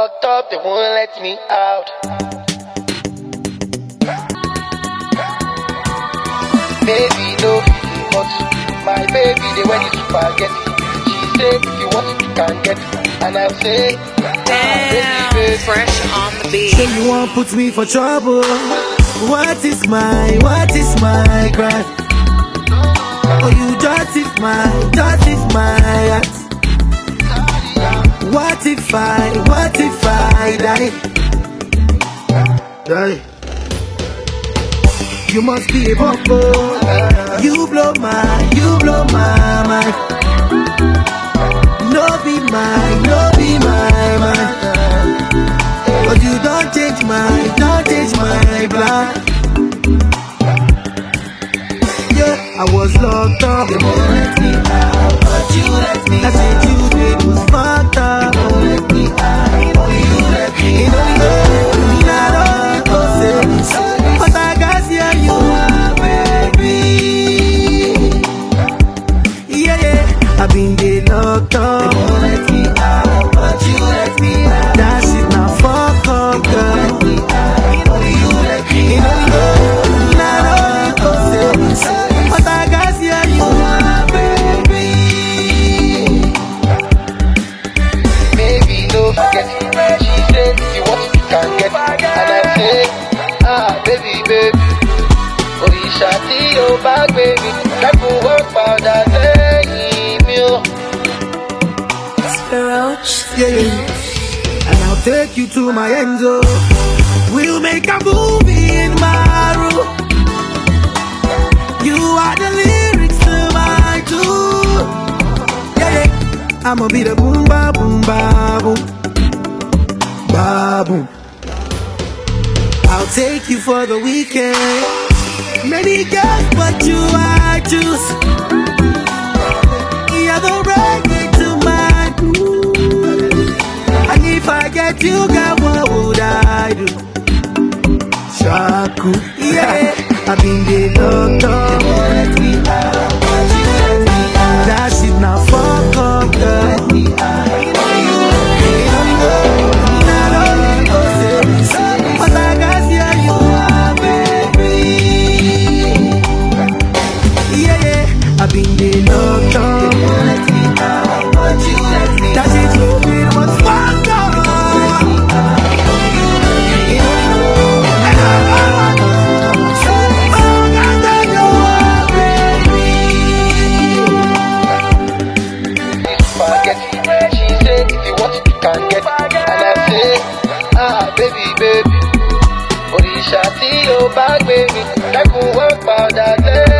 locked up, they won't let me out. Baby, no, but my baby, they want you to forget. She said, if you want it, you can get it. And I say, damn, baby, fresh on the beat. Say you won't put me for trouble. What is my crime? Oh, you justify heart. What if I die? You must be a bumble. You blow my mind. No be my mind. But you don't change my plan. Yeah, I was locked up. They won't let me out, but you let me out. I said you did was fucked up. They won't let me out, only you let me out. I don't go say, but I got you are, baby. Yeah, I've been get locked up. They won't let me out, but you let me out. That shit now fuck up, girl. Let me out, only you let me out. I don't go say, but I got you are, baby. baby, no forget. She said, if you want it, you can get it. And I say, baby, Orisha tí o bá gbé mi, kẹ́kùn wọ́n padà lẹ́yìn mi o. Yeah. And I'll take you to my end zone. We'll make a movie in my room. You are the lyrics to my tune. Yeah. I'ma be the boom ba boom ba boom ba boom. I'll take you for the weekend. Many girls, but you I choose. You're the reggae to my groove. And if I get you, girl, what would I do? Shaku, yeah. I've been there locked up. They won't let me out, but you let me out. That shit now fuck up, girl. Let me out, but you let me out. I don't go say, but I got you are, baby. Yeah, I've been there locked up. They won't let me out, but you let me out. That shit you feel was fucked up. She said, if you want it, you can get it. And I say, baby, Orisha tí o bá gbé mi, kẹ́kùn wọ́n padà lẹ́yìn.